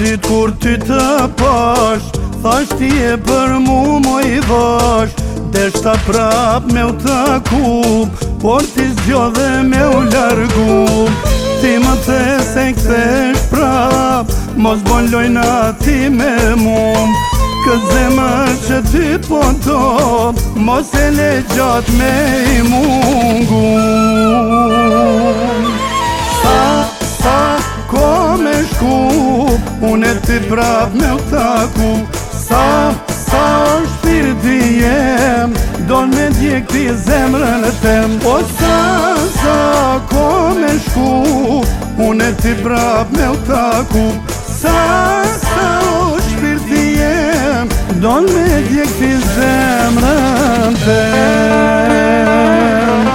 dit kur ty të pash, thash ti e për mu moj vash. Deshta prap me u taku, por ti zgjodhe me u largu. Ti më the se kthesh prap, mos bon lojna ti me mum. Këtë zemër që ty po do, mos e le gjat me i mungu. Sa ko me shku, unë e ti prap me u taku. Sa shpirti jem, don me djek ti zemrën e tem. O sa ko me shku, unë e ti prap me u taku. Sa shpirti jem, don me djek ti zemrën tem.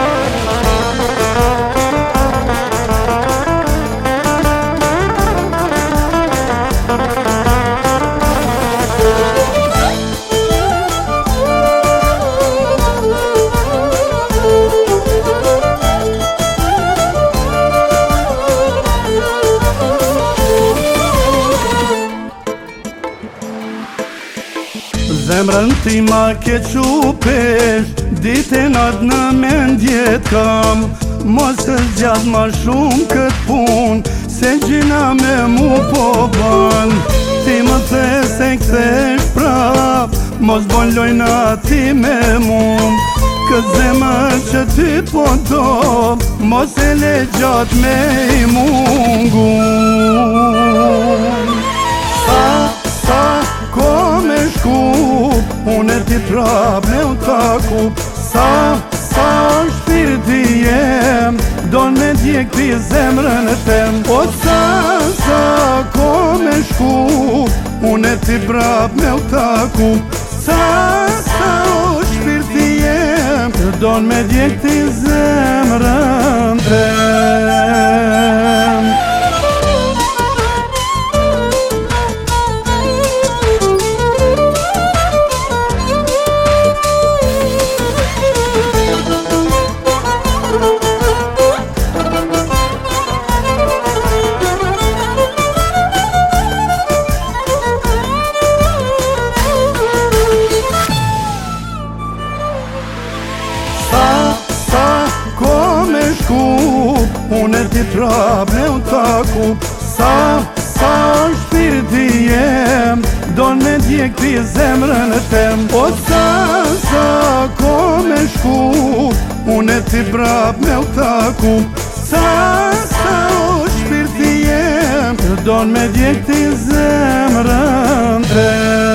Zemrën ti ma ke qupesh, dite natë në mendje kam. Mos të zgjat ma shumë këtë pun, se gjina me mu po ban. Ti më the se kthesh prap, mos bon lojna ti me mum. Këtë zemër që ty po do, mos e le gjat me i mungu. Sa ko me shku, unë e ti prap me u taku. Sa shpirti jem, don me djek ti zemrën e tem. O sa ko me shku, unë e ti prap me u taku. Sa shpirti jem, don me djek ti zemrën e tem. Unë e ti prap me u taku. Sa shpirti jem, don me djek ti zemrën e tem. O sa ko me shku, unë e ti prap me u taku. Sa shpirti jem, don me djek ti zemrën e tem.